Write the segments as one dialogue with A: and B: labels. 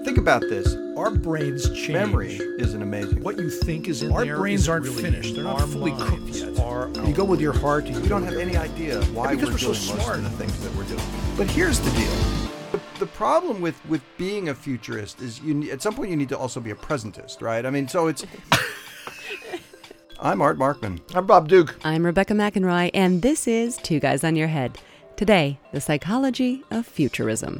A: Think about this.
B: Our brains change.
A: Memory isn't amazing.
B: What you think is in
C: Our
B: there
C: brains
B: isn't
C: aren't
B: really
C: finished. They're not
B: our
C: fully cooked
B: minds
C: yet.
B: are- you go with your heart.
A: We don't have any idea why
B: because
A: we're
B: we're so
A: doing most
B: smart.
A: of the things that we're doing. But here's the deal. The problem with being a futurist is at some point you need to also be a presentist, right? I mean, so it's... I'm Art Markman.
B: I'm Bob Duke.
D: I'm Rebecca McEnroy, and this is Two Guys on Your Head. Today, the psychology of futurism.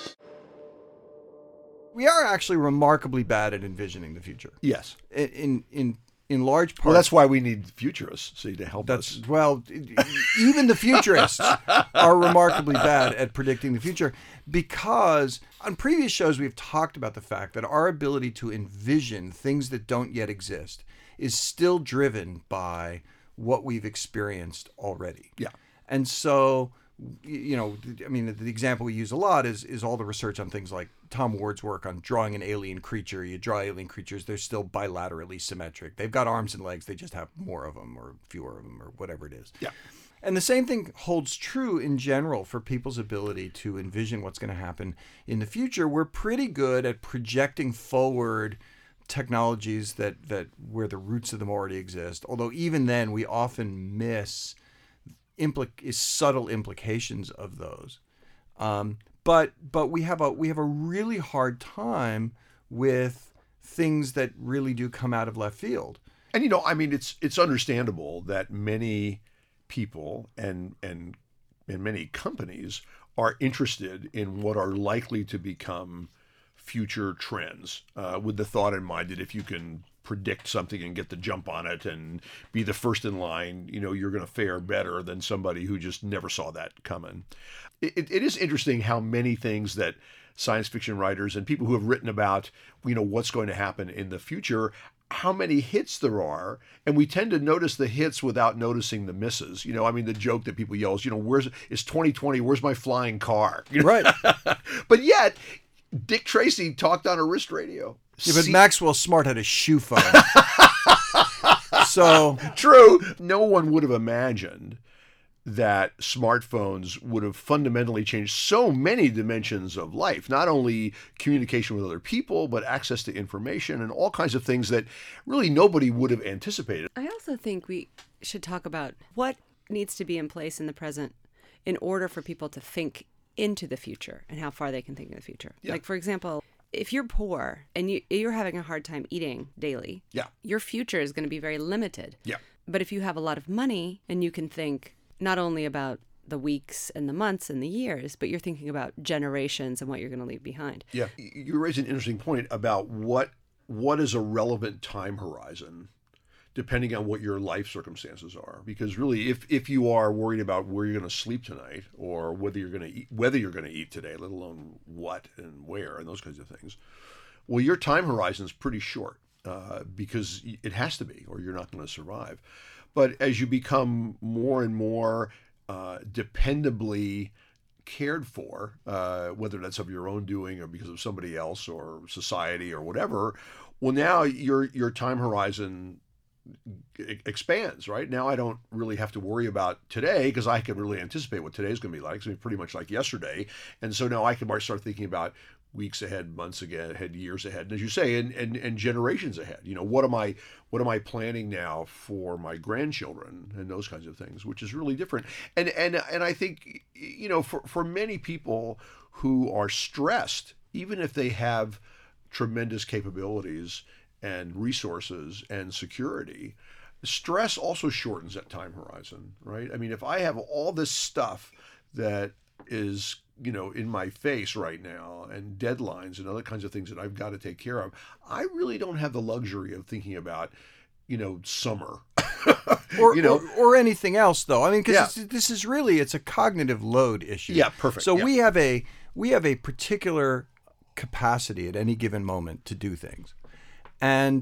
A: We are actually remarkably bad at envisioning the future.
C: Yes.
A: In large part.
C: Well, that's why we need futurists, see, to help us.
A: Well, even the futurists are remarkably bad at predicting the future, because on previous shows we've talked about the fact that our ability to envision things that don't yet exist is still driven by what we've experienced already.
C: Yeah.
A: And so, you know, I mean, the example we use a lot is all the research on things like Tom Ward's work on drawing an alien creature. You draw alien creatures, they're still bilaterally symmetric. They've got arms and legs, they just have more of them or fewer of them or whatever it is.
C: Yeah.
A: And the same thing holds true in general for people's ability to envision what's going to happen in the future. We're pretty good at projecting forward technologies that where the roots of them already exist. Although even then, we often miss subtle implications of those. But we have a really hard time with things that really do come out of left field.
C: And, you know, I mean, it's understandable that many people and many companies are interested in what are likely to become future trends, with the thought in mind that if you can predict something and get the jump on it and be the first in line, you know, you're going to fare better than somebody who just never saw that coming. It is interesting how many things that science fiction writers and people who have written about, you know, what's going to happen in the future, how many hits there are, and we tend to notice the hits without noticing the misses. You know, I mean, the joke that people yell is, you know, it's 2020, where's my flying car? You know?
A: Right.
C: But yet, Dick Tracy talked on a wrist radio.
A: Yeah, but Maxwell Smart had a shoe phone. So
C: True. No one would have imagined that smartphones would have fundamentally changed so many dimensions of life, not only communication with other people, but access to information and all kinds of things that really nobody would have anticipated.
D: I also think we should talk about what needs to be in place in the present in order for people to think into the future and how far they can think in the future.
C: Yeah.
D: Like, for example, if you're poor and you're having a hard time eating daily,
C: Yeah.
D: your future is going to be very limited.
C: Yeah.
D: But if you have a lot of money and you can think not only about the weeks and the months and the years, but you're thinking about generations and what you're going to leave behind.
C: Yeah. You raise an interesting point about what is a relevant time horizon, depending on what your life circumstances are. Because really, if you are worried about where you're going to sleep tonight, or whether you're going to eat today, let alone what and where and those kinds of things, well, your time horizon is pretty short, because it has to be, or you're not going to survive. But as you become more and more dependably cared for, whether that's of your own doing or because of somebody else or society or whatever, well, now your time horizon expands, right? Now I don't really have to worry about today because I can really anticipate what today's going to be like. It's going to be pretty much like yesterday. And so now I can start thinking about weeks ahead, months ahead, years ahead, and as you say, and generations ahead. You know, what am I planning now for my grandchildren and those kinds of things, which is really different. And I think, you know, for many people who are stressed, even if they have tremendous capabilities and resources and security, stress also shortens that time horizon, right? I mean, if I have all this stuff that is, you know, in my face right now, and deadlines and other kinds of things that I've got to take care of, I really don't have the luxury of thinking about, you know, summer.
A: or,
C: you know,
A: or anything else, though. I mean, because
C: Yeah.
A: this is really, it's a cognitive load issue.
C: Yeah, perfect.
A: So
C: Yeah.
A: we have a particular capacity at any given moment to do things, and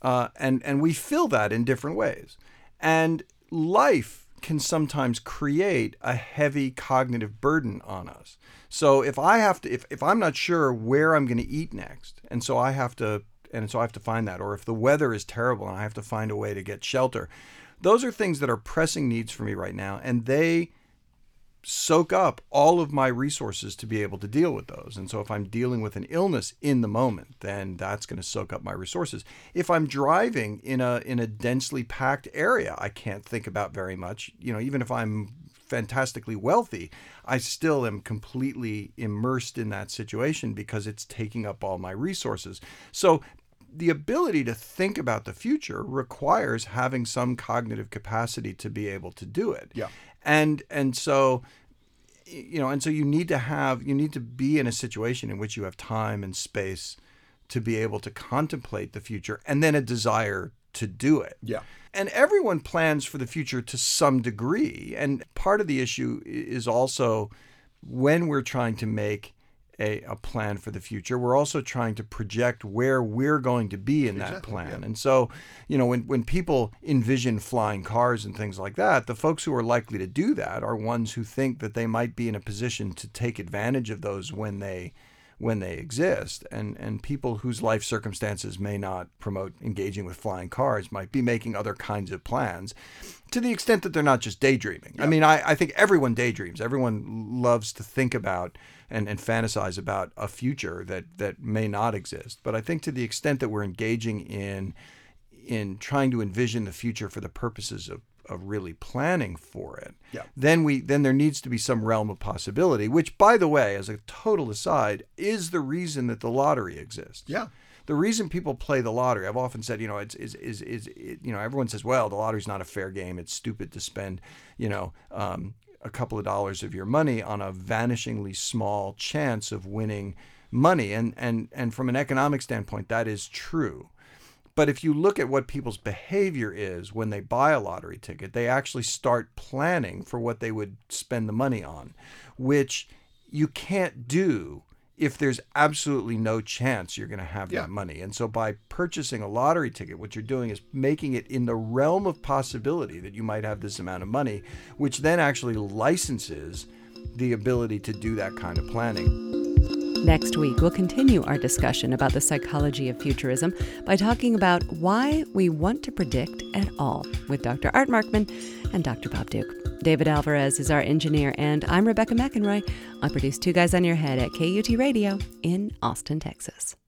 A: we fill that in different ways. And life can sometimes create a heavy cognitive burden on us. So if I'm not sure where I'm going to eat next, and so I have to find that, or if the weather is terrible and I have to find a way to get shelter, those are things that are pressing needs for me right now, and they soak up all of my resources to be able to deal with those. And so if I'm dealing with an illness in the moment, then that's going to soak up my resources. If I'm driving in a densely packed area, I can't think about very much. Even if I'm fantastically wealthy, I still am completely immersed in that situation because it's taking up all my resources. So the ability to think about the future requires having some cognitive capacity to be able to do it.
C: Yeah.
A: And so you need to be in a situation in which you have time and space to be able to contemplate the future, and then a desire to do it.
C: Yeah.
A: And everyone plans for the future to some degree. And part of the issue is also when we're trying to make a plan for the future, we're also trying to project where we're going to be in that plan. Yeah. And so, when people envision flying cars and things like that, the folks who are likely to do that are ones who think that they might be in a position to take advantage of those when they exist. And people whose life circumstances may not promote engaging with flying cars might be making other kinds of plans, to the extent that they're not just daydreaming. Yeah. I mean, I think everyone daydreams. Everyone loves to think about and fantasize about a future that may not exist. But I think to the extent that we're engaging in trying to envision the future for the purposes of really planning for it,
C: yeah,
A: then there needs to be some realm of possibility, which, by the way, as a total aside, is the reason that the lottery exists.
C: Yeah.
A: The reason people play the lottery, I've often said, everyone says, well, the lottery's not a fair game. It's stupid to spend, a couple of dollars of your money on a vanishingly small chance of winning money. And from an economic standpoint, that is true. But if you look at what people's behavior is when they buy a lottery ticket, they actually start planning for what they would spend the money on, which you can't do if there's absolutely no chance you're going to have that money. And so by purchasing a lottery ticket, what you're doing is making it in the realm of possibility that you might have this amount of money, which then actually licenses the ability to do that kind of planning.
D: Next week, we'll continue our discussion about the psychology of futurism by talking about why we want to predict at all with Dr. Art Markman and Dr. Bob Duke. David Alvarez is our engineer, and I'm Rebecca McEnroy. I produce Two Guys on Your Head at KUT Radio in Austin, Texas.